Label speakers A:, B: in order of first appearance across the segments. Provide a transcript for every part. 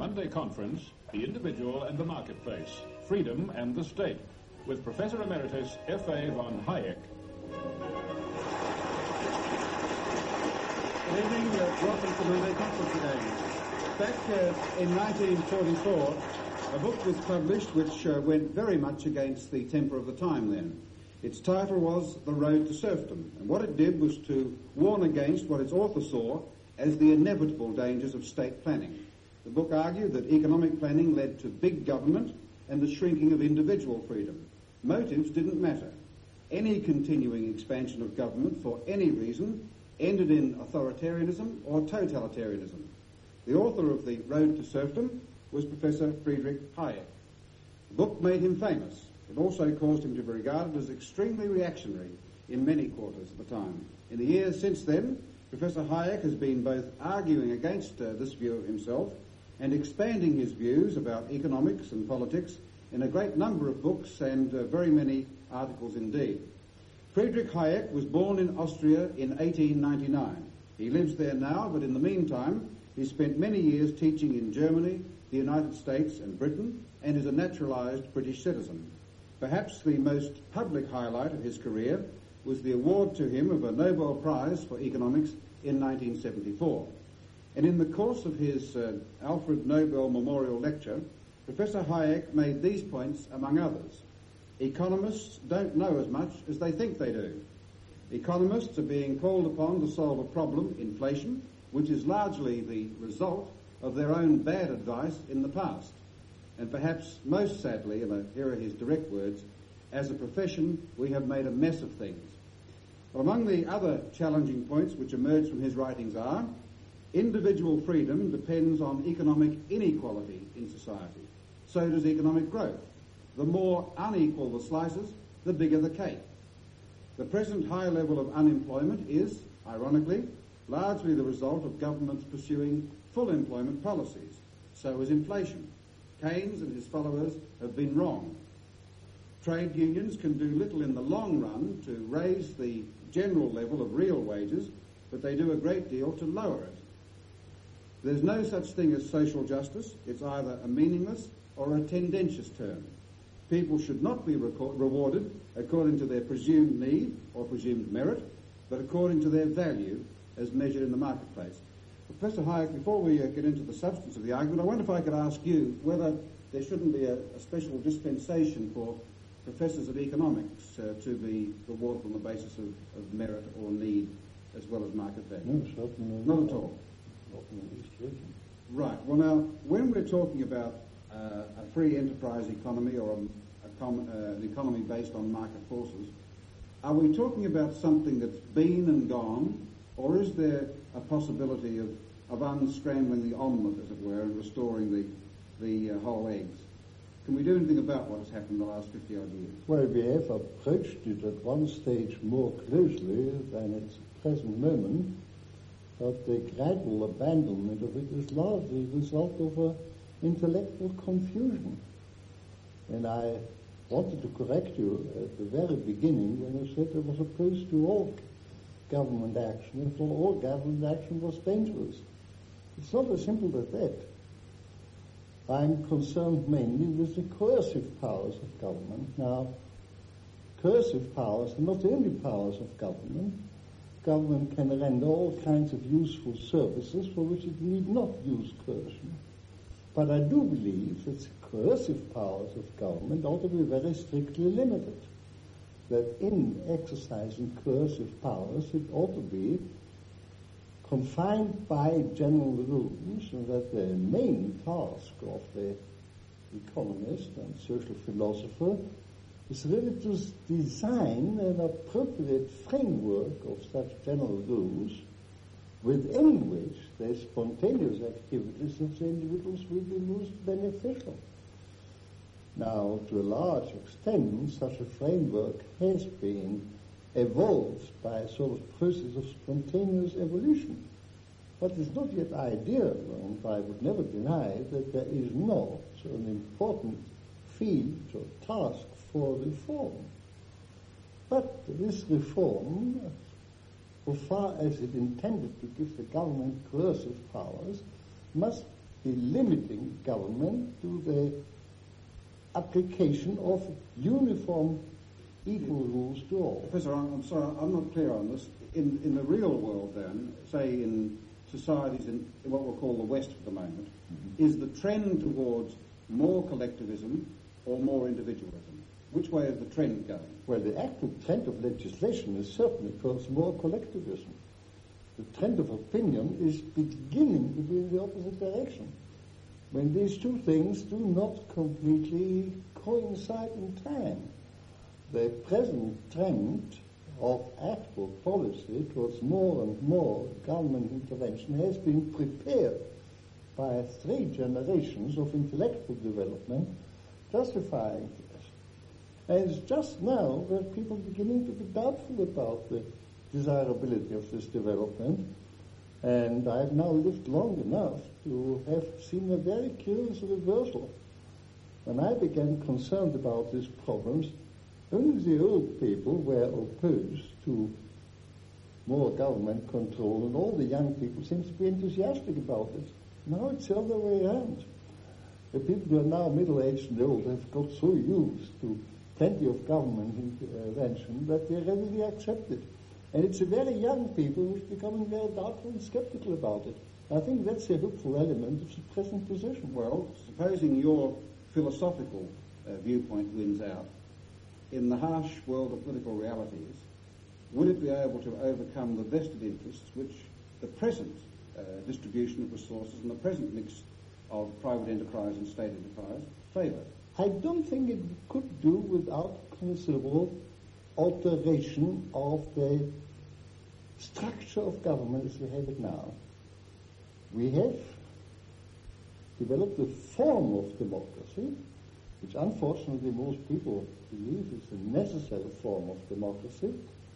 A: Monday conference, The Individual and the Marketplace, Freedom and the State, with Professor Emeritus F.A. von Hayek.
B: Good evening, welcome to the Monday conference again. Back in 1944, a book was published which went very much against the temper of the time then. Its title was The Road to Serfdom, and what it did was to warn against what its author saw as the inevitable dangers of state planning. The book argued that economic planning led to big government and the shrinking of individual freedom. Motives didn't matter. Any continuing expansion of government for any reason ended in authoritarianism or totalitarianism. The author of The Road to Serfdom was Professor Friedrich Hayek. The book made him famous. It also caused him to be regarded as extremely reactionary in many quarters at the time. In the years since then, Professor Hayek has been both arguing against this view of himself and expanding his views about economics and politics in a great number of books and very many articles indeed. Friedrich Hayek was born in Austria in 1899. He lives there now, but in the meantime, he spent many years teaching in Germany, the United States and Britain, and is a naturalized British citizen. Perhaps the most public highlight of his career was the award to him of a Nobel Prize for Economics in 1974. And in the course of his Alfred Nobel Memorial Lecture, Professor Hayek made these points, among others. Economists don't know as much as they think they do. Economists are being called upon to solve a problem, inflation, which is largely the result of their own bad advice in the past. And perhaps most sadly, and here are his direct words, as a profession, we have made a mess of things. Well, among the other challenging points which emerge from his writings are, individual freedom depends on economic inequality in society. So does economic growth. The more unequal the slices, the bigger the cake. The present high level of unemployment is, ironically, largely the result of governments pursuing full employment policies. So is inflation. Keynes and his followers have been wrong. Trade unions can do little in the long run to raise the general level of real wages, but they do a great deal to lower it. There's no such thing as social justice. It's either a meaningless or a tendentious term. People should not be rewarded according to their presumed need or presumed merit, but according to their value as measured in the marketplace. Professor Hayek, before we get into the substance of the argument, I wonder if I could ask you whether there shouldn't be a special dispensation for professors of economics to be rewarded on the basis of merit or need as well as market value.
C: No, certainly
B: not at all.
C: Not in East Britain.
B: Right. Well, now, when we're talking about a free enterprise economy or an economy based on market forces, are we talking about something that's been and gone, or is there a possibility of unscrambling the omelette, as it were, and restoring the whole eggs? Can we do anything about what has happened in the last 50-odd years?
C: Well, we have approached it at one stage more closely than its present moment, but the gradual abandonment of it is largely the result of intellectual confusion. And I wanted to correct you at the very beginning when you said I was opposed to all government action, and thought all government action was dangerous. It's not as simple as that. I'm concerned mainly with the coercive powers of government. Now, coercive powers are not the only powers of government. Government can render all kinds of useful services for which it need not use coercion. But I do believe that the coercive powers of government ought to be very strictly limited. That in exercising coercive powers, it ought to be confined by general rules, and that the main task of the economist and social philosopher is really to design an appropriate framework of such general rules within which the spontaneous activities of the individuals will be most beneficial. Now, to a large extent, such a framework has been evolved by a sort of process of spontaneous evolution. But it's not yet ideal, and I would never deny that there is not an important field or task for reform. But this reform, so far as it intended to give the government coercive powers, must limiting government to the application of uniform equal rules to all.
B: Professor, I'm sorry, I'm not clear on this. In the real world then, say in societies in what we'll call the West at the moment, is the trend towards more collectivism or more individualism? Which way is the trend going?
C: Well, the actual trend of legislation is certainly towards more collectivism. The trend of opinion is beginning to be in the opposite direction, when these two things do not completely coincide in time. The present trend of actual policy towards more and more government intervention has been prepared by 3 generations of intellectual development justifying this. And it's just now that people are beginning to be doubtful about the desirability of this development. And I've now lived long enough to have seen a very curious reversal. When I began concerned about these problems, only the old people were opposed to more government control, and all the young people seem to be enthusiastic about it. Now it's the other way around. The people who are now middle-aged and old have got so used to plenty of government intervention that they readily accept it. And it's the very young people who are becoming very doubtful and skeptical about it. I think that's the hopeful element of the present position.
B: Well, supposing your philosophical viewpoint wins out, in the harsh world of political realities, would it be able to overcome the vested interests which the present distribution of resources and the present mix of private enterprise and state enterprise favour?
C: I don't think it could do without considerable alteration of the structure of government as we have it now. We have developed a form of democracy, which unfortunately most people believe is a necessary form of democracy,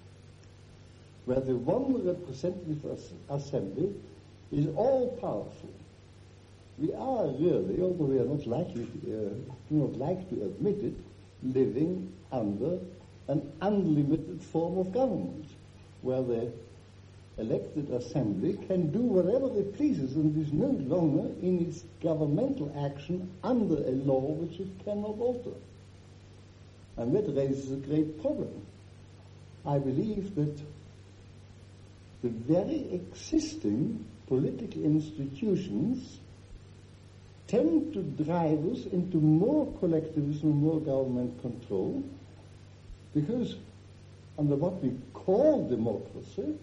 C: where the one representative assembly is all-powerful. We are really, although we are not likely, do not like to admit it, living under an unlimited form of government, where the elected assembly can do whatever it pleases and is no longer in its governmental action under a law which it cannot alter. And that raises a great problem. I believe that the very existing political institutions tend to drive us into more collectivism and more government control, because under what we call democracy,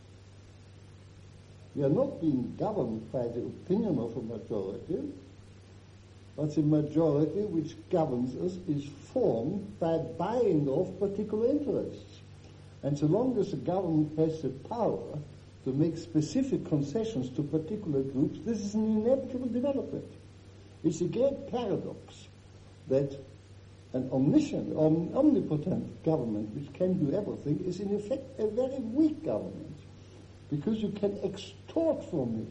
C: we are not being governed by the opinion of a majority, but the majority which governs us is formed by buying off particular interests. And so long as the government has the power to make specific concessions to particular groups, this is an inevitable development. It's a great paradox that an omnipotent government which can do everything is in effect a very weak government, because you can extort from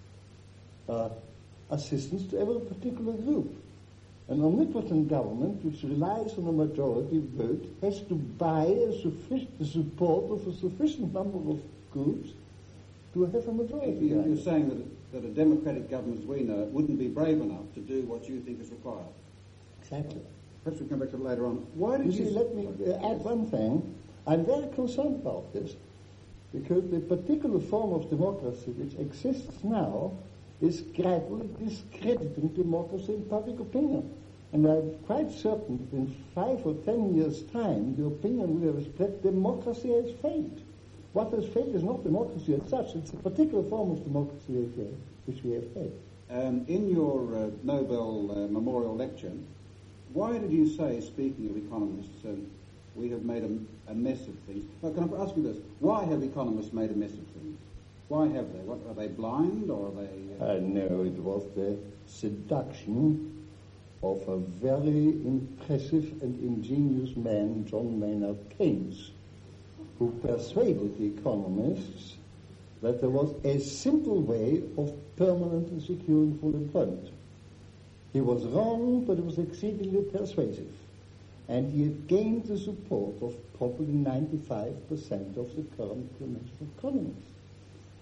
C: it assistance to every particular group. An omnipotent government which relies on a majority vote has to buy the support of a sufficient number of groups to have a majority.
B: You're saying that a democratic government as we know it wouldn't be brave enough to do what you think is required.
C: Exactly.
B: Perhaps we'll come back to it later on. Why did
C: you see, let me add one thing. I'm very concerned about this, because the particular form of democracy which exists now is gradually discrediting democracy in public opinion. And I'm quite certain that in 5 or 10 years' time, the opinion will have spread democracy has failed. What has failed is not democracy as such, it's a particular form of democracy which we have failed.
B: In your Nobel Memorial Lecture, why did you say, speaking of economists, we have made a mess of things? Now, can I ask you this? Why have economists made a mess of things? Why have they? What, are they blind, or are they...
C: No, it was the seduction of a very impressive and ingenious man, John Maynard Keynes, who persuaded the economists that there was a simple way of permanent and securing full employment. He was wrong, but it was exceedingly persuasive. And he had gained the support of probably 95% of the current conventional economists.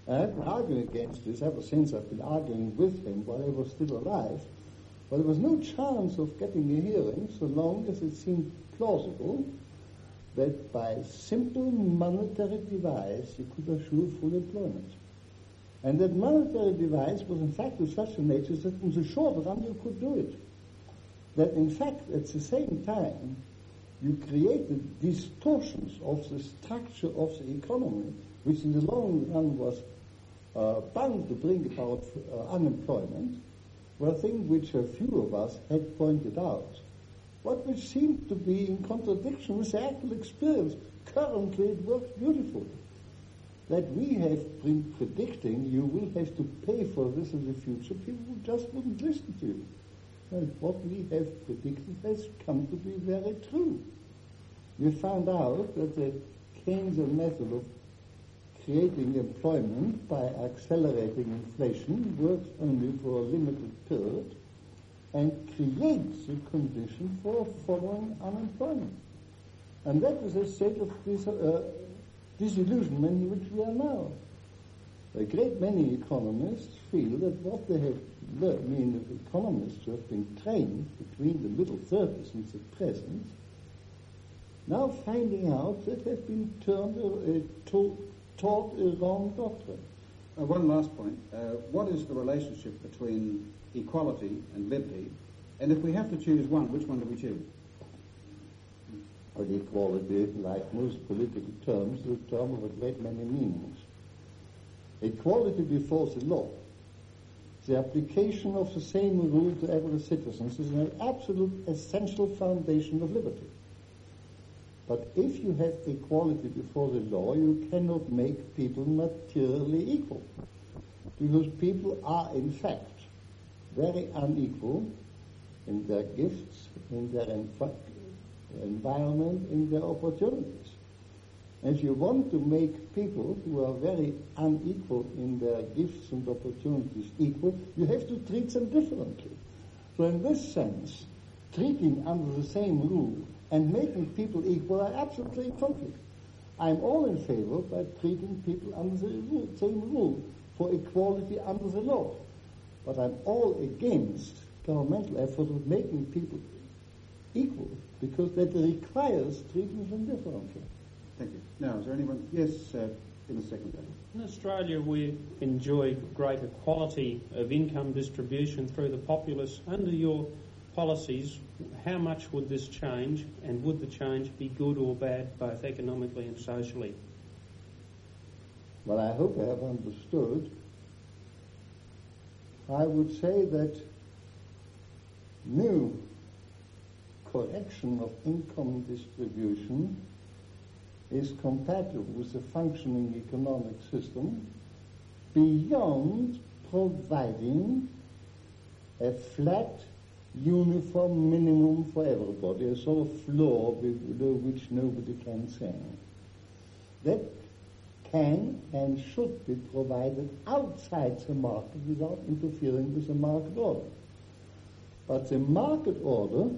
C: I've been arguing against this ever since. I've been arguing with him while he was still alive. But there was no chance of getting a hearing so long as it seemed plausible that by simple monetary device you could assure full employment. And that monetary device was in fact of such a nature that in the short run you could do it. That in fact at the same time you created distortions of the structure of the economy, which in the long run was bound to bring about unemployment, were things which a few of us had pointed out, but which seemed to be in contradiction with the actual experience. Currently it works beautifully. That we have been predicting you will have to pay for this in the future, people just wouldn't listen to you. And what we have predicted has come to be very true. We found out that the Keynesian method of creating employment by accelerating inflation works only for a limited period and creates a condition for following unemployment. And that is a state of disillusionment in which we are now. A great many economists feel that what they have learned, economists who have been trained between the middle 30s and the present, now finding out that they've been taught a wrong doctrine.
B: One last point. What is the relationship between equality and liberty? And if we have to choose one, which one do we choose?
C: Well, equality, like most political terms, is a term of a great many meanings. Equality before the law, the application of the same rule to every citizen, is an absolute essential foundation of liberty. But if you have equality before the law, you cannot make people materially equal. Because people are, in fact, very unequal in their gifts, in their environment, in their opportunities. And if you want to make people who are very unequal in their gifts and opportunities equal, you have to treat them differently. So in this sense, treating under the same rule and making people equal are absolutely in conflict. I'm all in favor by treating people under the same rule for equality under the law. But I'm all against governmental effort of making people equal because that requires treating them differently.
B: Thank you. Now, is there anyone? Yes, in the second row.
D: In Australia, we enjoy great equality of income distribution through the populace. Under your policies, how much would this change, and would the change be good or bad, both economically and socially?
C: Well, I hope I have understood. I would say that no correction of income distribution is compatible with a functioning economic system beyond providing a flat, uniform minimum for everybody, a sort of floor below which nobody can sing. That can and should be provided outside the market without interfering with the market order. But the market order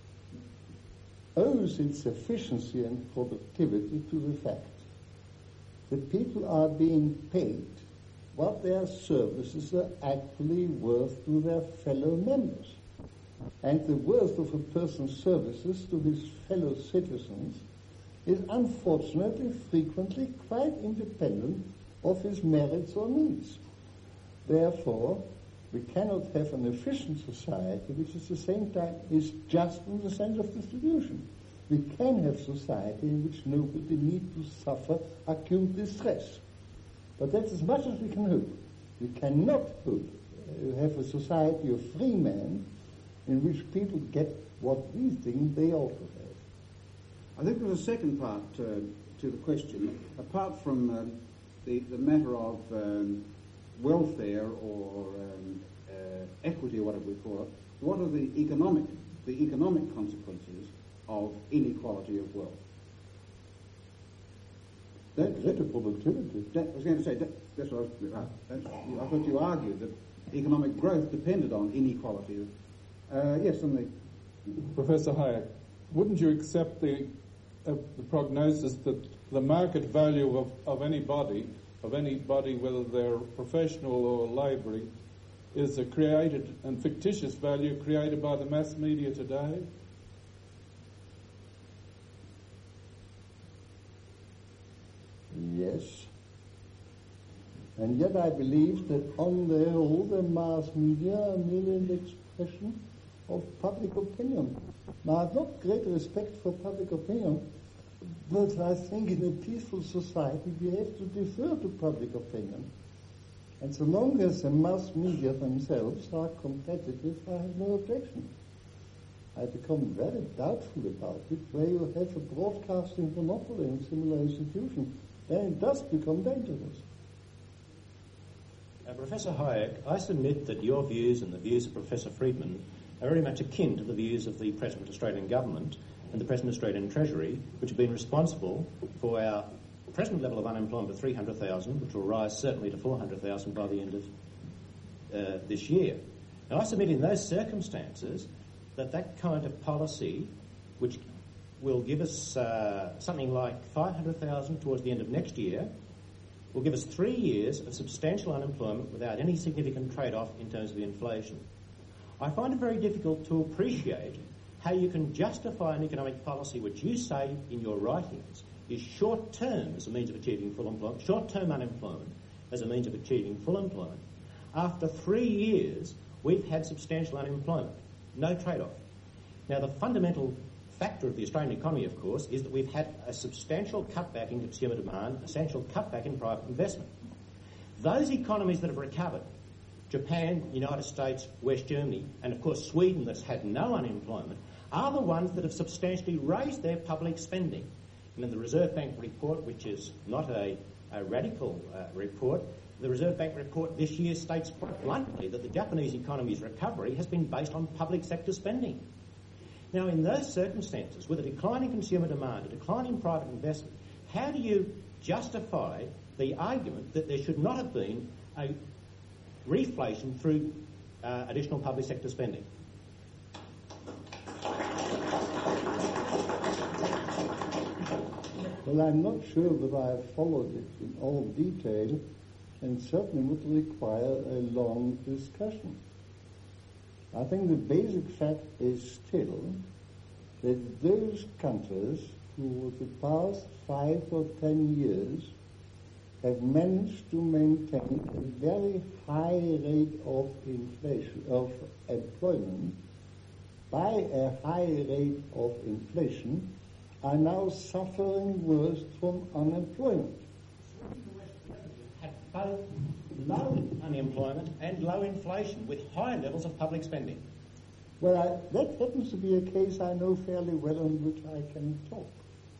C: owes its efficiency and productivity to the fact that people are being paid what their services are actually worth to their fellow members. And the worth of a person's services to his fellow citizens is unfortunately frequently quite independent of his merits or needs. Therefore, we cannot have an efficient society which at the same time is just in the sense of distribution. We can have society in which nobody needs to suffer acute distress. But that's as much as we can hope. We cannot hope to have a society of free men in which people get what we think they ought to have.
B: I think there's a second part to the question. Apart from the matter of welfare or equity, or whatever we call it, what are the economic consequences of inequality of wealth?
C: Greater productivity.
B: I was going to say, that's what I thought you argued that economic growth depended on inequality. Yes, and the...
E: Professor Hayek, wouldn't you accept the prognosis that the market value of any body of anybody, whether they're professional or labouring, is a created and fictitious value created by the mass media today?
C: Yes. And yet I believe that on the whole the mass media are merely an expression of public opinion. Now, I have not great respect for public opinion, but I think in a peaceful society we have to defer to public opinion. And so long as the mass media themselves are competitive, I have no objection. I become very doubtful about it where you have a broadcasting monopoly in similar institutions. Then it does become dangerous.
F: Professor Hayek, I submit that your views and the views of Professor Friedman are very much akin to the views of the present Australian Government and the present Australian Treasury, which have been responsible for our present level of unemployment of 300,000, which will rise certainly to 400,000 by the end of this year. Now, I submit in those circumstances that kind of policy, which will give us something like 500,000 towards the end of next year, will give us 3 years of substantial unemployment without any significant trade-off in terms of inflation. I find it very difficult to appreciate how you can justify an economic policy which you say in your writings is short-term as a means of achieving full employment, short-term unemployment as a means of achieving full employment. After 3 years, we've had substantial unemployment, no trade-off. Now, the fundamental factor of the Australian economy, of course, is that we've had a substantial cutback in consumer demand, a substantial cutback in private investment. Those economies that have recovered, Japan, United States, West Germany, and of course Sweden, that's had no unemployment, are the ones that have substantially raised their public spending. And in the Reserve Bank report, which is not a radical report, the Reserve Bank report this year states quite bluntly that the Japanese economy's recovery has been based on public sector spending. Now, in those circumstances, with a decline in consumer demand, a decline in private investment, how do you justify the argument that there should not have been a reflation through additional public sector spending?
C: Well, I'm not sure that I have followed it in all detail, and certainly would require a long discussion. I think the basic fact is still that those countries who for the past 5 or 10 years have managed to maintain a very high rate of inflation, of employment, by a high rate of inflation, are now suffering worse from unemployment.
F: Had both low unemployment and low inflation with high levels of public spending.
C: Well, that happens to be a case I know fairly well on which I can talk.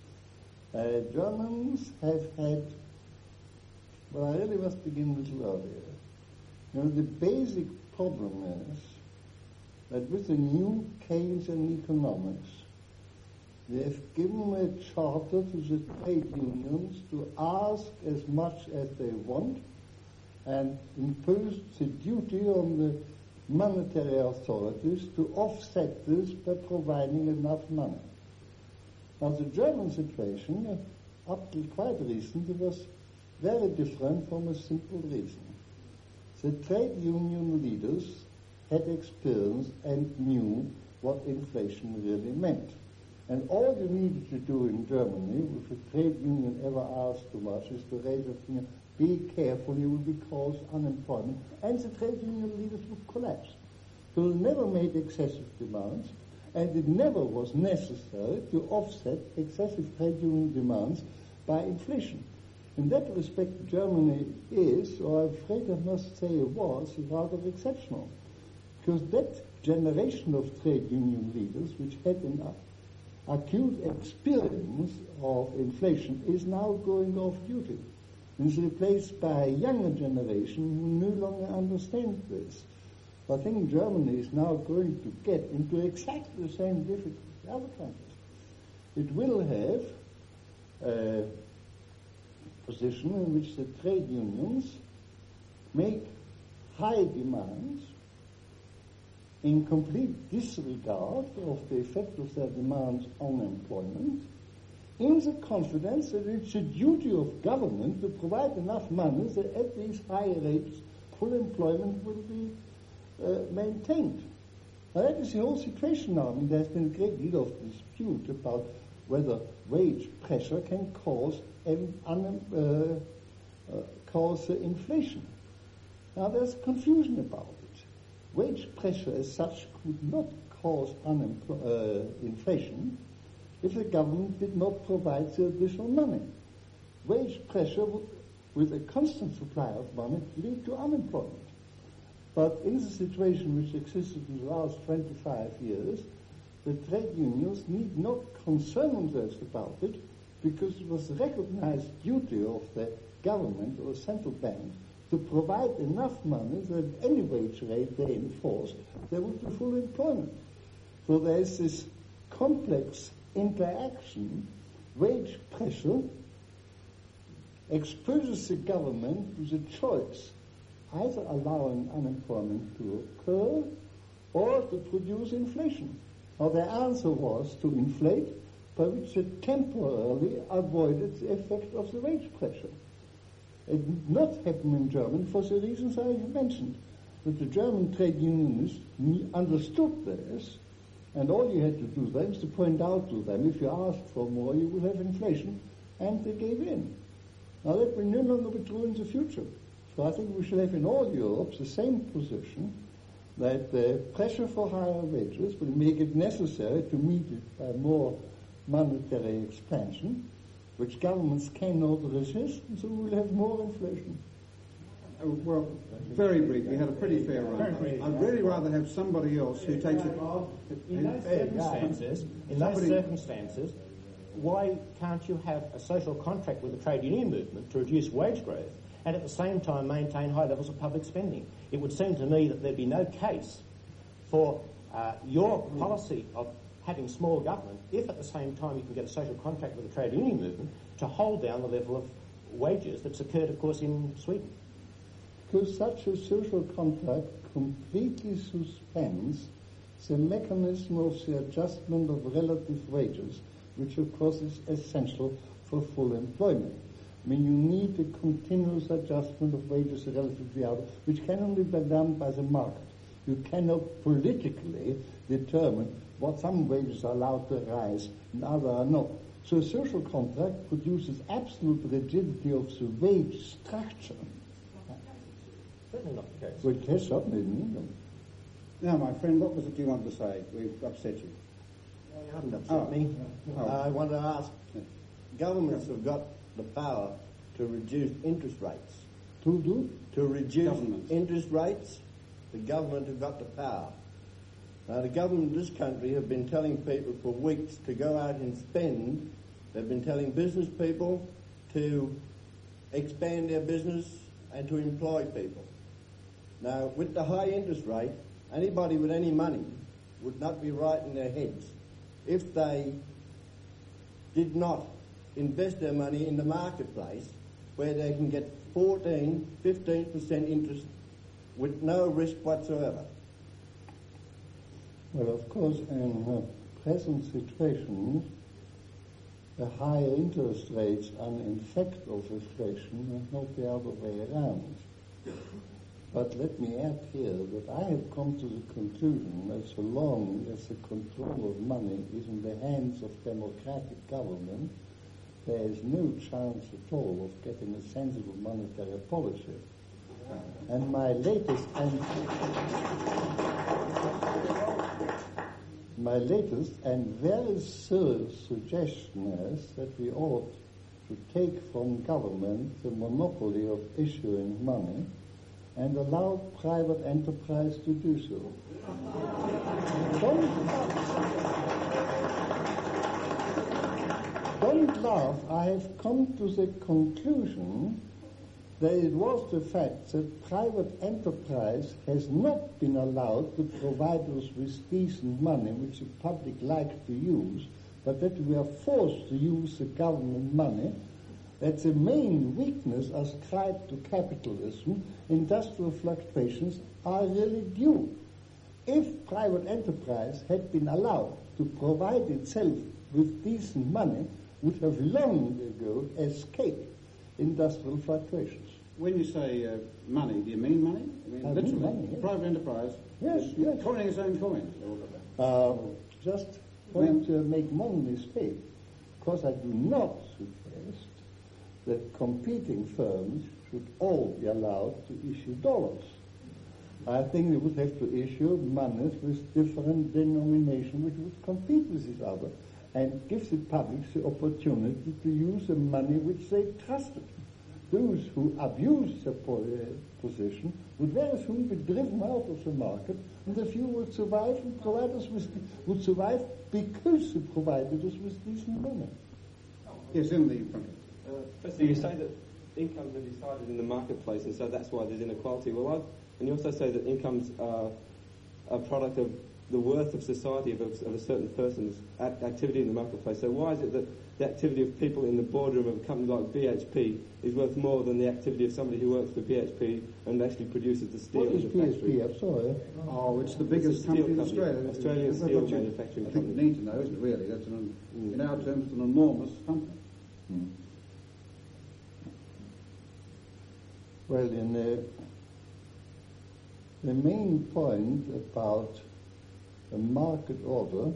C: Germans have had, well, I really must begin a little earlier. You know, the basic problem is that with the new Keynesian economics, they have given a charter to the trade unions to ask as much as they want and imposed the duty on the monetary authorities to offset this by providing enough money. Now, the German situation, up till quite recently, was very different from a simple reason. The trade union leaders had experience and knew what inflation really meant. And all you needed to do in Germany, if a trade union ever asked too much, is to raise a finger, be careful, you will cause unemployment, and the trade union leaders would collapse. So they never made excessive demands, and it never was necessary to offset excessive trade union demands by inflation. In that respect, Germany is, or I'm afraid I must say it was, rather exceptional. Because that generation of trade union leaders, which had an acute experience of inflation, is now going off duty. And is replaced by a younger generation who no longer understands this. I think Germany is now going to get into exactly the same difficulty as other countries. It will have a position in which the trade unions make high demands in complete disregard of the effect of their demands on employment, in the confidence that it's a duty of government to provide enough money that at these high rates full employment will be maintained. Now that is the whole situation now. I mean, there's been a great deal of dispute about whether wage pressure can cause inflation. Now there's confusion about it. Wage pressure as such could not cause inflation if the government did not provide the additional money. Wage pressure would, with a constant supply of money, lead to unemployment. But in the situation which existed in the last 25 years, the trade unions need not concern themselves about it, because it was the recognized duty of the government or central bank to provide enough money that at any wage rate they enforce, there would be full employment. So there is this complex interaction. Wage pressure exposes the government to the choice either allowing unemployment to occur or to produce inflation. Now their answer was to inflate, by which they temporarily avoided the effect of the wage pressure. It did not happen in Germany for the reasons I have mentioned, that the German trade unionists understood this, and all you had to do then is to point out to them, if you ask for more, you will have inflation, and they gave in. Now that will no longer be true in the future. So I think we should have in all Europe the same position, that the pressure for higher wages will make it necessary to meet it by more monetary expansion, which governments cannot resist, and so we will have more inflation.
B: Well, very brief. We had a pretty fair run. I'd really rather have somebody else who takes it.
F: In those circumstances, why can't you have a social contract with the trade union movement to reduce wage growth and at the same time maintain high levels of public spending? It would seem to me that there'd be no case for your policy of having small government if at the same time you can get a social contract with the trade union movement to hold down the level of wages that's occurred, of course, in Sweden.
C: Because such a social contract completely suspends the mechanism of the adjustment of relative wages, which of course is essential for full employment. I mean, you need a continuous adjustment of wages relative to the other, which can only be done by the market. You cannot politically determine what some wages are allowed to rise and others are not. So a social contract produces absolute rigidity of the wage structure.
F: Certainly not the case.
C: Well, it has certainly in England.
B: Now, my friend, what was it you wanted to say? We've upset you.
G: You haven't upset me. I want to ask, governments have got the power to reduce interest rates.
C: To do?
G: To reduce interest rates, the government have got the power. Now, the government of this country have been telling people for weeks to go out and spend. They've been telling business people to expand their business and to employ people. Now, with the high interest rate, anybody with any money would not be right in their heads if they did not invest their money in the marketplace where they can get 14, 15% interest with no risk whatsoever.
C: Well, of course, in the present situation, the higher interest rates are an effect of inflation and not the other way around. But let me add here that I have come to the conclusion that so long as the control of money is in the hands of democratic government, there is no chance at all of getting a sensible monetary policy. And my latest and very serious suggestion is that we ought to take from government the monopoly of issuing money and allow private enterprise to do so. Don't laugh. I have come to the conclusion that it was the fact that private enterprise has not been allowed to provide us with decent money, which the public like to use, but that we are forced to use the government money. That's the main weakness ascribed to capitalism. Industrial fluctuations are really due. If private enterprise had been allowed to provide itself with decent money, would have long ago escaped industrial fluctuations.
B: When you say money, do you mean money? I mean,
C: I mean
B: literally,
C: money, yes.
B: private enterprise.
C: Yes, yes.
B: Coining its own coins.
C: Just want to make one mistake, because I do not suggest that competing firms should all be allowed to issue dollars. I think they would have to issue monies with different denomination which would compete with each other and give the public the opportunity to use the money which they trusted. Those who abuse the position would very soon be driven out of the market, and the few would survive and provide us would survive because they provided us with decent money.
B: Yes, in the front.
H: Firstly, you say that incomes are decided in the marketplace, and so that's why there's inequality. And you also say that incomes are a product of the worth of society, of a certain person's activity in the marketplace. So why is it that the activity of people in the boardroom of a company like BHP is worth more than the activity of somebody who works for BHP and actually produces the steel
C: What is
H: in the factory?
C: BHP? I'm sorry.
B: Oh, it's the biggest company in Australia.
H: Australian
B: That's
H: steel
B: what you-
H: manufacturing
B: I think
H: company.
B: you need to know, isn't it, really? That's in our terms, it's an enormous company.
C: Well, in the main point about a market order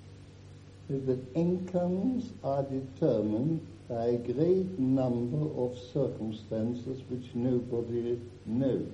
C: is that incomes are determined by a great number of circumstances which nobody knows.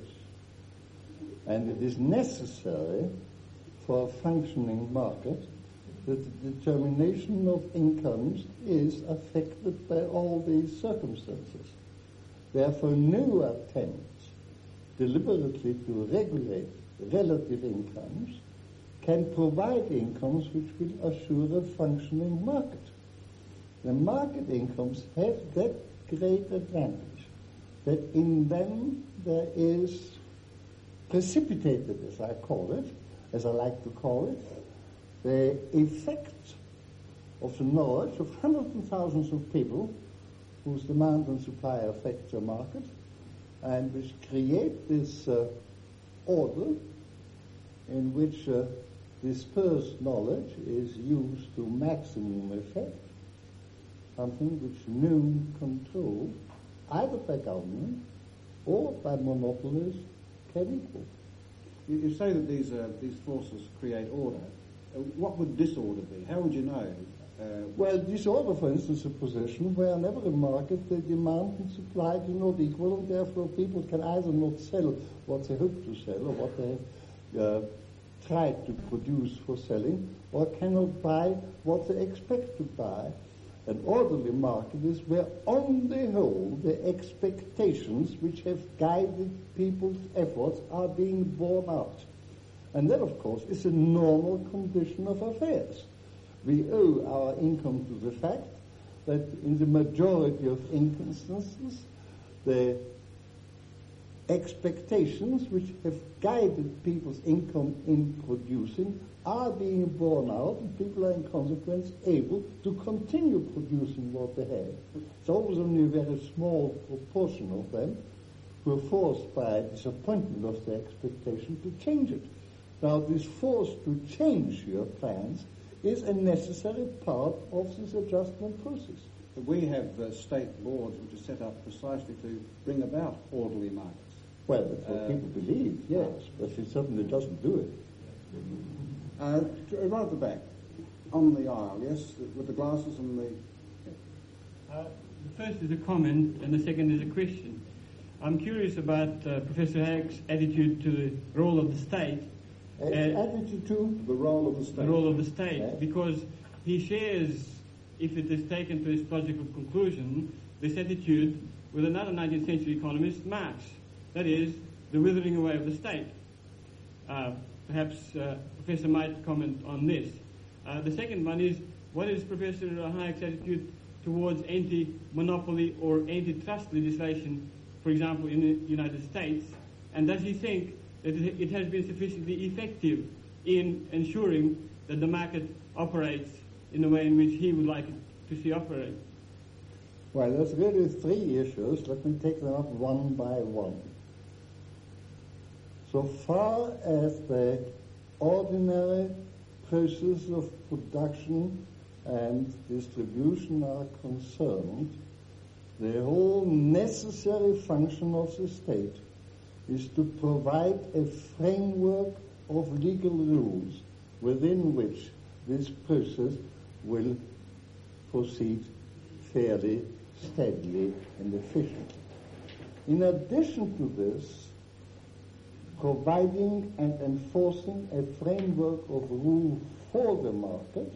C: And it is necessary for a functioning market that the determination of incomes is affected by all these circumstances. Therefore, no attempt deliberately to regulate relative incomes can provide incomes which will assure a functioning market. The market incomes have that great advantage that in them there is precipitated, as I call it, as I like to call it, the effect of the knowledge of hundreds and thousands of people whose demand and supply affect the market, and which create this order in which dispersed knowledge is used to maximum effect, something which no control, either by government or by monopolies, can equal.
B: You say that these forces create order. What would disorder be? How would you know?
C: Well, disorder, for instance, a position where in every market the demand and supply do not equal, and therefore people can either not sell what they hope to sell or what they have tried to produce for selling, or cannot buy what they expect to buy. An orderly market is where, on the whole, the expectations which have guided people's efforts are being borne out. And that, of course, is a normal condition of affairs. We owe our income to the fact that in the majority of instances, the expectations which have guided people's income in producing are being borne out, and people are in consequence able to continue producing what they have. It's always only a very small proportion of them who are forced by disappointment of their expectation to change it. Now, this force to change your plans is a necessary part of this adjustment process.
B: We have state boards which are set up precisely to bring about orderly markets.
C: Well, that's what people believe, yes, but it certainly doesn't do it.
B: Right at the back, on the aisle, yes, with the glasses and the...
I: The first is a comment and the second is a question. I'm curious about Professor Hayek's attitude to the role of the state.
C: Attitude to?
B: The role of the state.
I: The role of the state,
C: Yes.
I: because he shares, if it is taken to its logical conclusion, this attitude with another 19th century economist, Marx. That is, the withering away of the state. Perhaps Professor might comment on this. The second one is, what is Professor Hayek's attitude towards anti-monopoly or antitrust legislation, for example, in the United States? And does he think that it has been sufficiently effective in ensuring that the market operates in the way in which he would like it to see operate?
C: Well, there's really three issues. Let me take them up one by one. So far as the ordinary process of production and distribution are concerned, the whole necessary function of the state is to provide a framework of legal rules within which this process will proceed fairly, steadily, and efficiently. In addition to this, providing and enforcing a framework of rule for the market,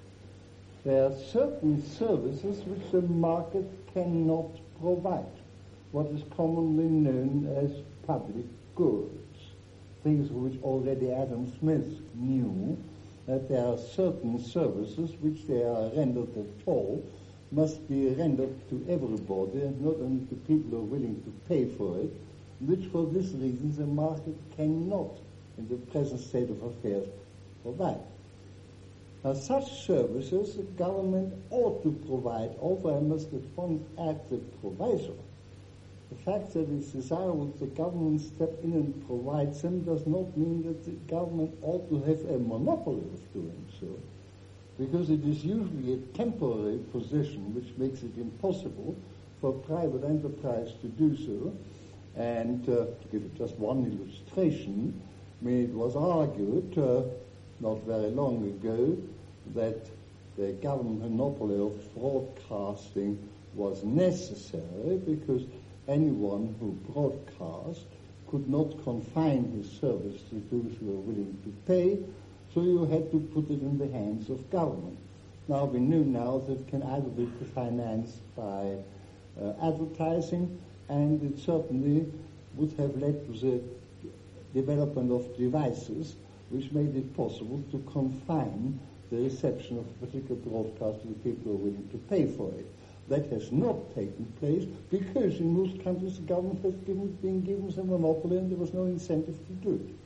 C: there are certain services which the market cannot provide, what is commonly known as public goods, things which already Adam Smith knew, that there are certain services which they are rendered at all, must be rendered to everybody, and not only to people who are willing to pay for it, which for this reason the market cannot, in the present state of affairs, provide. Now, such services the government ought to provide, although I must at once add the proviso. The fact that it's desirable that the government step in and provide them does not mean that the government ought to have a monopoly of doing so, because it is usually a temporary position which makes it impossible for private enterprise to do so. And to give it just one illustration, it was argued not very long ago that the government monopoly of broadcasting was necessary because anyone who broadcast could not confine his service to those who were willing to pay, so you had to put it in the hands of government. Now we know now that it can either be financed by advertising, and it certainly would have led to the development of devices which made it possible to confine the reception of a particular broadcast to the people who are willing to pay for it. That has not taken place because in most countries the government has been given some monopoly and there was no incentive to do it.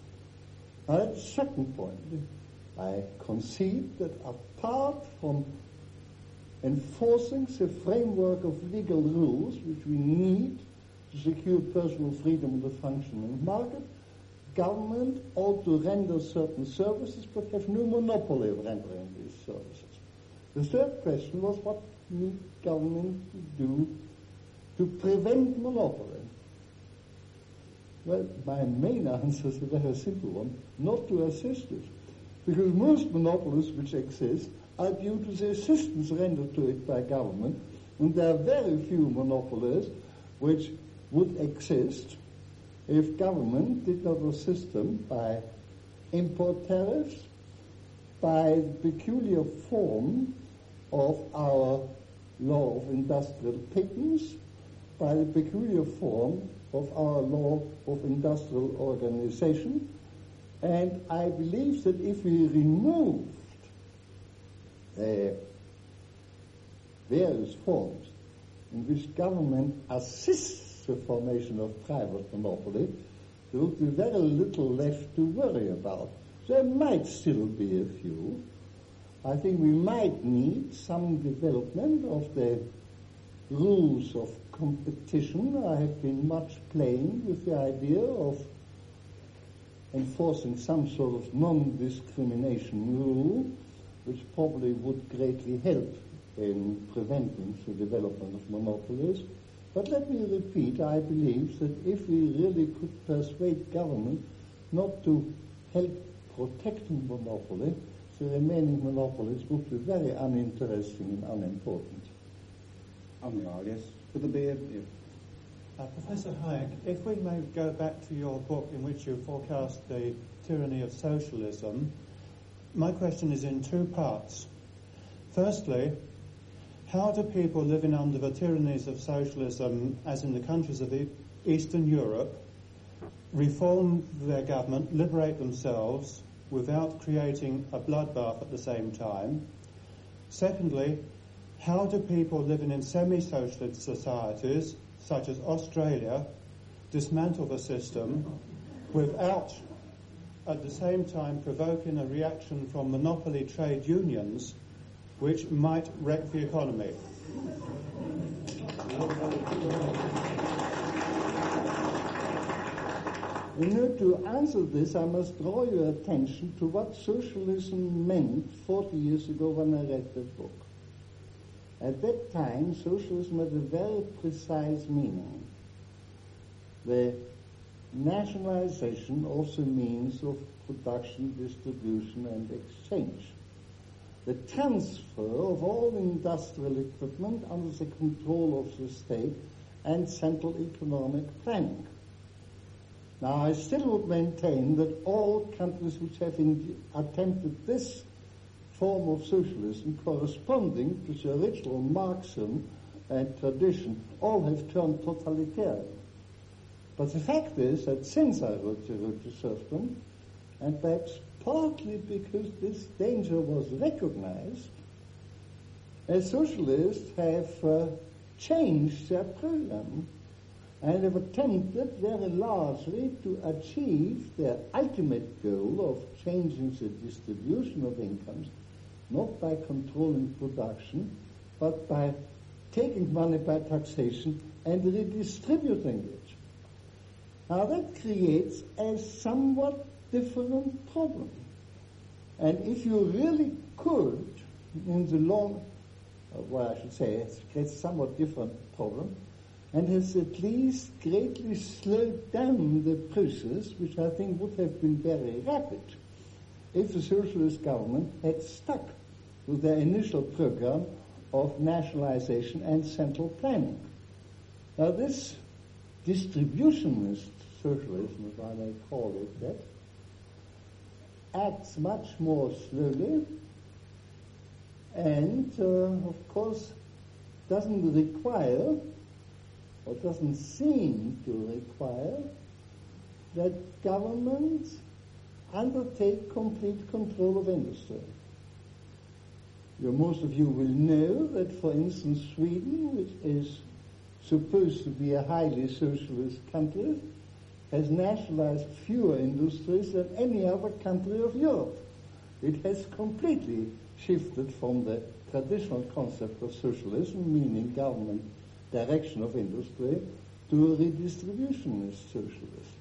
C: Now, that's the second point. I concede that apart from enforcing the framework of legal rules which we need to secure personal freedom in the functioning market, government ought to render certain services but have no monopoly of rendering these services. The third question was what need government to do to prevent monopoly? Well, my main answer is a very simple one, not to assist it. Because most monopolies which exist are due to the assistance rendered to it by government, and there are very few monopolies which would exist if government did not assist them by import tariffs, by the peculiar form of our law of industrial patents, by the peculiar form of our law of industrial organization. And I believe that if we removed various forms in which government assists the formation of private monopoly, there would be very little left to worry about. There might still be a few. I think we might need some development of the rules of competition. I have been much playing with the idea of enforcing some sort of non-discrimination rule, which probably would greatly help in preventing the development of monopolies. But let me repeat, I believe that if we really could persuade government not to help protecting monopoly, the remaining monopolies would be very uninteresting and unimportant.
B: Yes. For the beard, yes.
J: Professor Hayek, if we may go back to your book in which you forecast the tyranny of socialism, my question is in two parts. Firstly, how do people living under the tyrannies of socialism, as in the countries of Eastern Europe, reform their government, liberate themselves without creating a bloodbath at the same time? Secondly, how do people living in semi-socialist societies, such as Australia, dismantle the system without at the same time provoking a reaction from monopoly trade unions which might wreck the economy?
C: In order to answer this, I must draw your attention to what socialism meant 40 years ago when I read that book. At that time, socialism had a very precise meaning. The nationalization of the means of production, distribution, and exchange. The transfer of all industrial equipment under the control of the state and central economic planning. Now, I still would maintain that all countries which have attempted this form of socialism corresponding to the original Marxism and tradition all have turned totalitarian. But the fact is that since I wrote the Road to Serfdom, and perhaps partly because this danger was recognized, as socialists have changed their program and have attempted very largely to achieve their ultimate goal of changing the distribution of incomes, not by controlling production, but by taking money by taxation and redistributing it. Now that creates a somewhat different problem. And if you really could, in the long, it creates a somewhat different problem, and has at least greatly slowed down the process, which I think would have been very rapid if the socialist government had stuck with their initial program of nationalization and central planning. Now this distributionist socialism, if I may call it that, acts much more slowly and, of course, doesn't require, or doesn't seem to require, that governments undertake complete control of industry. Most of you will know that, for instance, Sweden, which is supposed to be a highly socialist country, has nationalized fewer industries than any other country of Europe. It has completely shifted from the traditional concept of socialism, meaning government direction of industry, to a redistributionist socialism.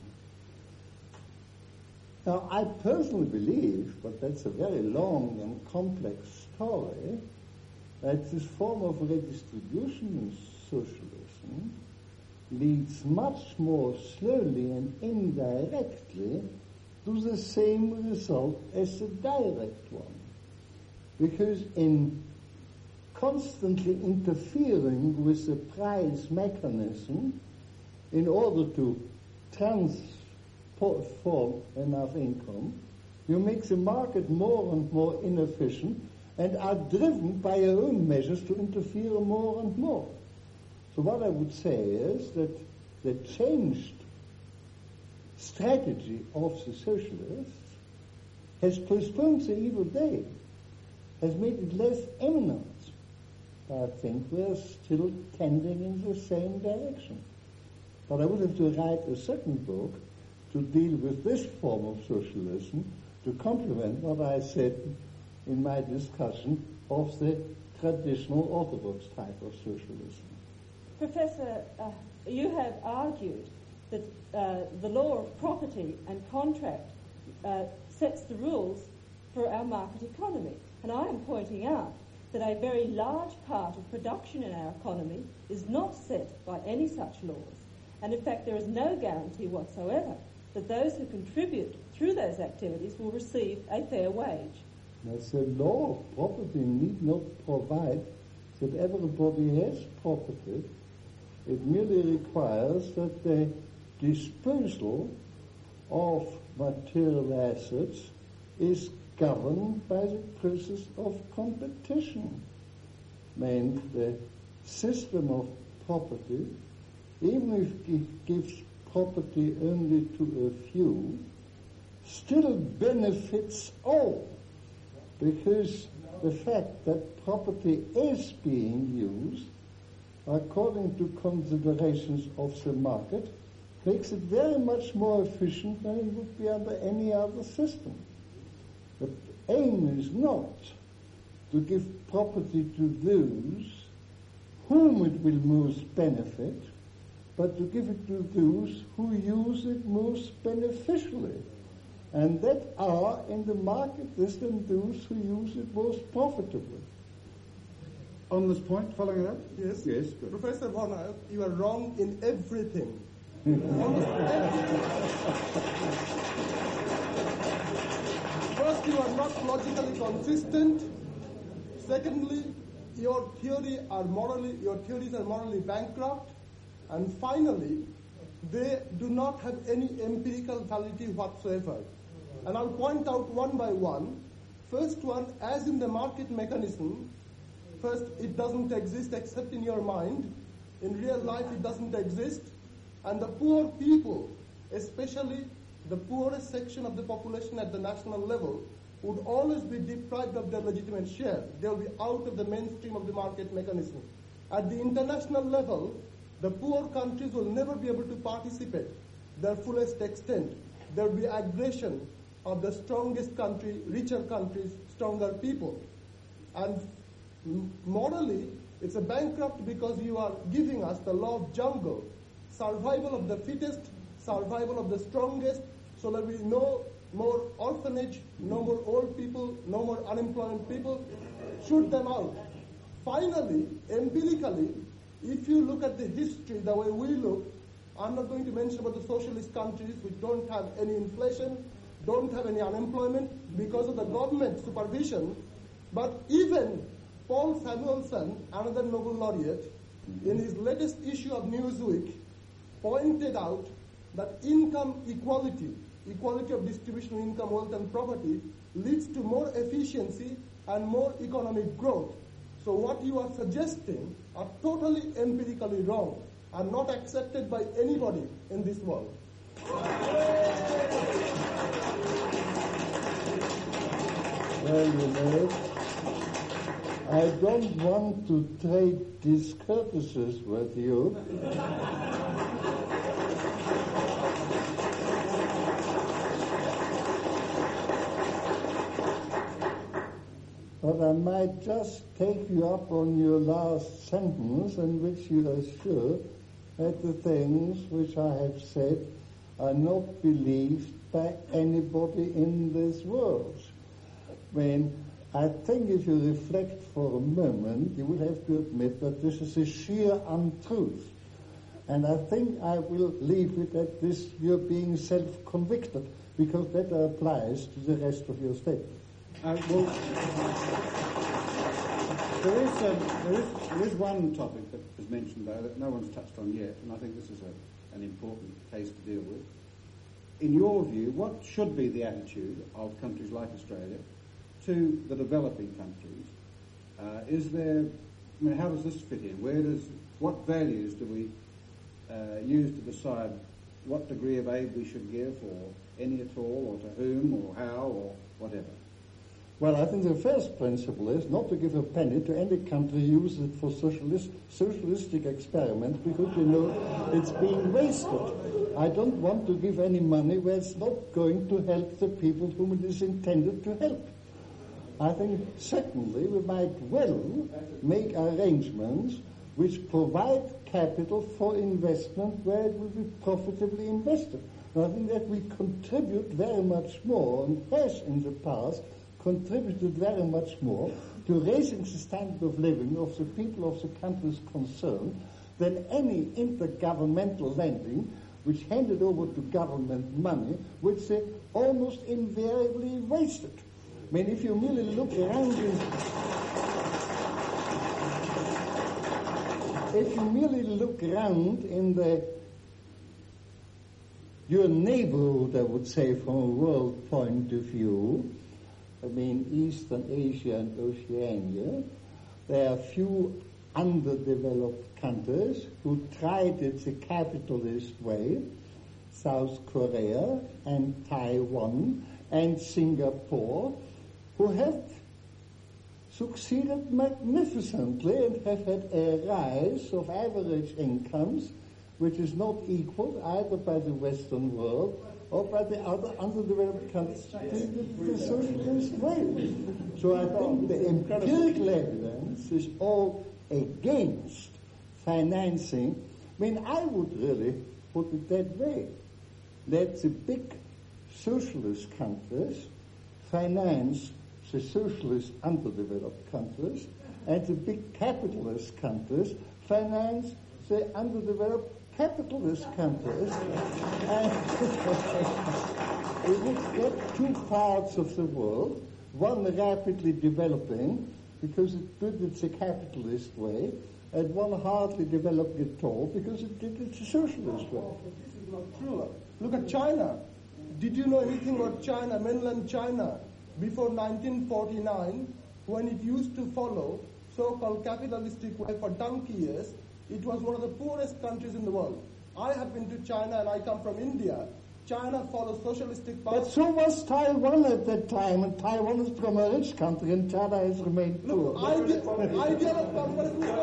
C: Now, I personally believe, but that's a very long and complex story, that this form of redistributionist socialism leads much more slowly and indirectly to the same result as the direct one. Because in constantly interfering with the price mechanism in order to transform enough income, you make the market more and more inefficient and are driven by your own measures to interfere more and more. So what I would say is that the changed strategy of the socialists has postponed the evil day, has made it less imminent. I think we're still tending in the same direction. But I would have to write a second book to deal with this form of socialism to complement what I said in my discussion of the traditional orthodox type of socialism.
K: Professor, you have argued that the law of property and contract sets the rules for our market economy. And I am pointing out that a very large part of production in our economy is not set by any such laws. And in fact, there is no guarantee whatsoever that those who contribute through those activities will receive a fair wage.
C: As the law of property need not provide that everybody has property. It merely requires that the disposal of material assets is governed by the process of competition. Means the system of property, even if it gives property only to a few, still benefits all, because the fact that property is being used according to considerations of the market makes it very much more efficient than it would be under any other system. The aim is not to give property to those whom it will most benefit, but to give it to those who use it most beneficially. And that are in the market system those who use it most profitably.
B: On this point, following it up?
L: Yes.
B: Yes, good.
L: Professor von Hayek, you are wrong in everything. First, you are not logically consistent. Secondly, your theories are morally bankrupt. And finally, they do not have any empirical validity whatsoever. And I'll point out one by one. First one, as in the market mechanism, first, it doesn't exist except in your mind. In real life, it doesn't exist. And the poor people, especially the poorest section of the population at the national level, would always be deprived of their legitimate share. They'll be out of the mainstream of the market mechanism. At the international level, the poor countries will never be able to participate their fullest extent. There will be aggression of the strongest country, richer countries, stronger people. And morally, it's a bankrupt because you are giving us the law of jungle, survival of the fittest, survival of the strongest, so that we no more orphanage, no more old people, no more unemployed people, shoot them out. Finally, empirically, if you look at the history the way we look, I'm not going to mention about the socialist countries which don't have any inflation, don't have any unemployment because of the government supervision, but even Paul Samuelson, another Nobel laureate, in his latest issue of Newsweek, pointed out that income equality of distribution of income, wealth and property, leads to more efficiency and more economic growth. So what you are suggesting are totally empirically wrong and not accepted by anybody in this world.
C: Well, you know, I don't want to trade discourtesies with you. But I might just take you up on your last sentence in which you assure that the things which I have said are not believed by anybody in this world. I think if you reflect for a moment, you would have to admit that this is a sheer untruth. And I think I will leave it at this, you're being self-convicted, because that applies to the rest of your statement.
B: Well, there is one topic that was mentioned, though, that no one's touched on yet, and I think this is an important case to deal with. In your view, what should be the attitude of countries like Australia to the developing countries? How does this fit in? What values do we use to decide what degree of aid we should give, or any at all, or to whom, or how, or whatever?
C: Well, I think the first principle is not to give a penny to any country use it for socialistic experiments, because, you know, it's being wasted. I don't want to give any money where it's not going to help the people whom it is intended to help. I think, secondly, we might well make arrangements which provide capital for investment where it will be profitably invested. And I think that we contribute very much more, and has in the past contributed very much more to raising the standard of living of the people of the countries concerned than any intergovernmental lending which handed over to government money, which they almost invariably wasted. I mean, if you merely look around in your neighborhood, I would say, from a world point of view, I mean, Eastern Asia and Oceania, there are few underdeveloped countries who tried it the capitalist way, South Korea and Taiwan and Singapore, who have succeeded magnificently and have had a rise of average incomes which is not equaled either by the Western world or by the other underdeveloped countries the socialist way. So I think the empirical evidence is all against financing I mean, I would really put it that way, that the big socialist countries finance the socialist underdeveloped countries, and the big capitalist countries finance the underdeveloped capitalist countries. And we would get two parts of the world, one rapidly developing because it did it the capitalist way, and one hardly developing at all because it did it the socialist way.
L: This is not true. Look at China. Did you know anything about China, mainland China, before 1949, when it used to follow so-called capitalistic way for donkey years? It was one of the poorest countries in the world. I have been to China and I come from India. China follows socialistic path.
C: But so was Taiwan at that time, and Taiwan has become a rich country, and China has remained poor.
L: Look, ideal of comparison is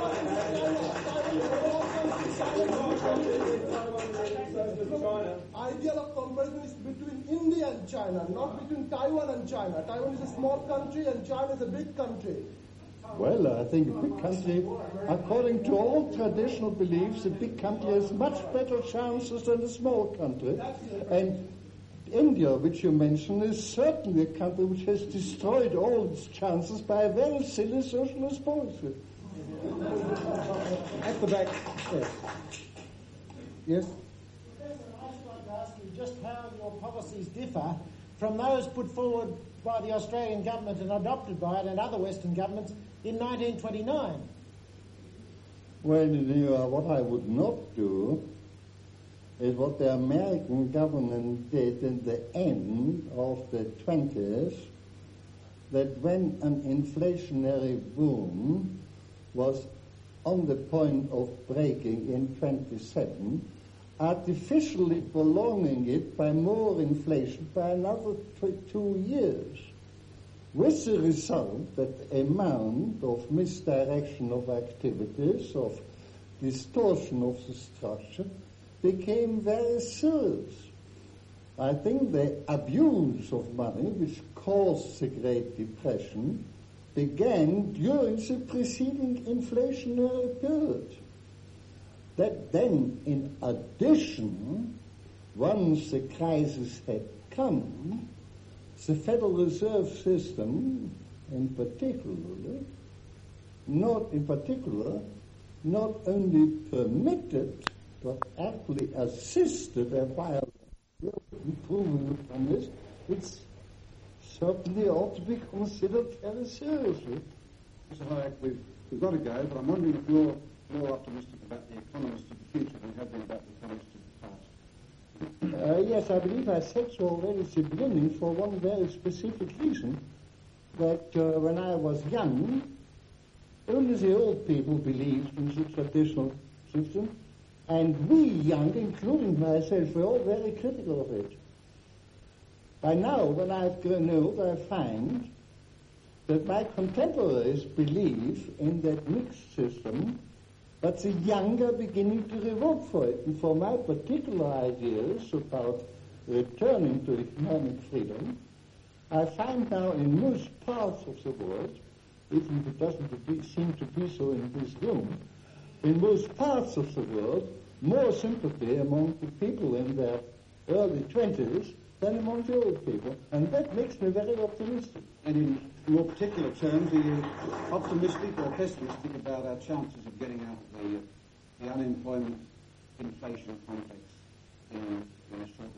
L: ideal of comparison is between India and China, not between Taiwan and China. Taiwan is a small country and China is a big country.
C: Well, I think a big country, according to all traditional beliefs, a big country has much better chances than a small country. And India, which you mentioned, is certainly a country which has destroyed all its chances by a very silly socialist policy.
B: At the back, yes. Yes?
M: Professor, I'd like to ask you just how your policies differ from those put forward by the Australian government and adopted by it and other Western governments in 1929.
C: Well, what I would not do is what the American government did in the end of the 20s, that when an inflationary boom was on the point of breaking in 27, artificially prolonging it by more inflation by another 2 years, with the result that the amount of misdirection of activities, of distortion of the structure, became very serious. I think the abuse of money, which caused the Great Depression, began during the preceding inflationary period. That then, in addition, once the crisis had come, the Federal Reserve System, in particular, not only permitted, but actually assisted a violent improvement on this, it certainly ought to be considered very seriously.
B: Mr. Hayek, we've got to go, but I'm wondering if you're more optimistic about the economists of the future than you have been about the economists of the past.
C: Yes, I believe I said so already at the beginning for one very specific reason, that when I was young, only the old people believed in the traditional system, and we young, including myself, were all very critical of it. By now, when I've grown old, I find that my contemporaries believe in that mixed system, but the young are beginning to revolt for it. And for my particular ideas about returning to economic freedom, I find now in most parts of the world, even if it doesn't seem to be so in this room, in most parts of the world, more sympathy among the people in their early 20s than among the old people. And that makes me very optimistic.
B: And in more particular terms, are you optimistic or pessimistic about our chances of getting out of the unemployment inflation complex in a short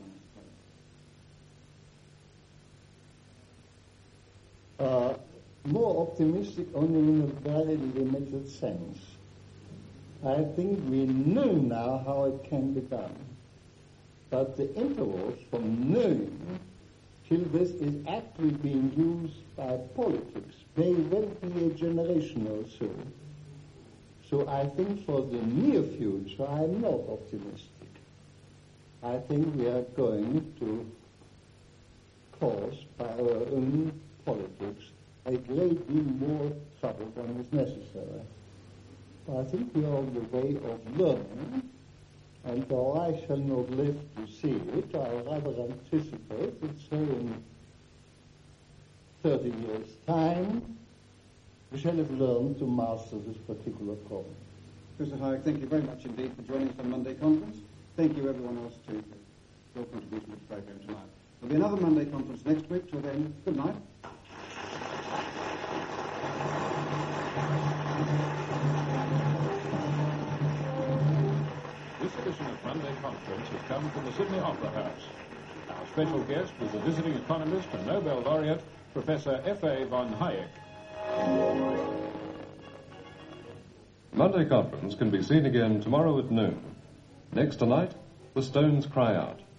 B: run?
C: More optimistic only in a very limited sense. I think we know now how it can be done. But the intervals from knowing till this is actually being used by politics may well be a generation or so. So I think for the near future, I'm not optimistic. I think we are going to cause, by our own politics, a great deal more trouble than is necessary. But I think we are on the way of learning, and though I shall not live to see it, I rather anticipate that so in 30 years' time, we shall have learned to master this particular problem.
B: Professor Hayek, thank you very much indeed for joining us on Monday Conference. Thank you, everyone else, too, for your contribution to the programme tonight. There'll be another Monday Conference next week. Till then, good night.
A: This edition of Monday Conference has come from the Sydney Opera House. Our special guest was the visiting economist and Nobel laureate, Professor F.A. von Hayek.
N: Monday Conference can be seen again tomorrow at noon. Next tonight, The Stones Cry Out.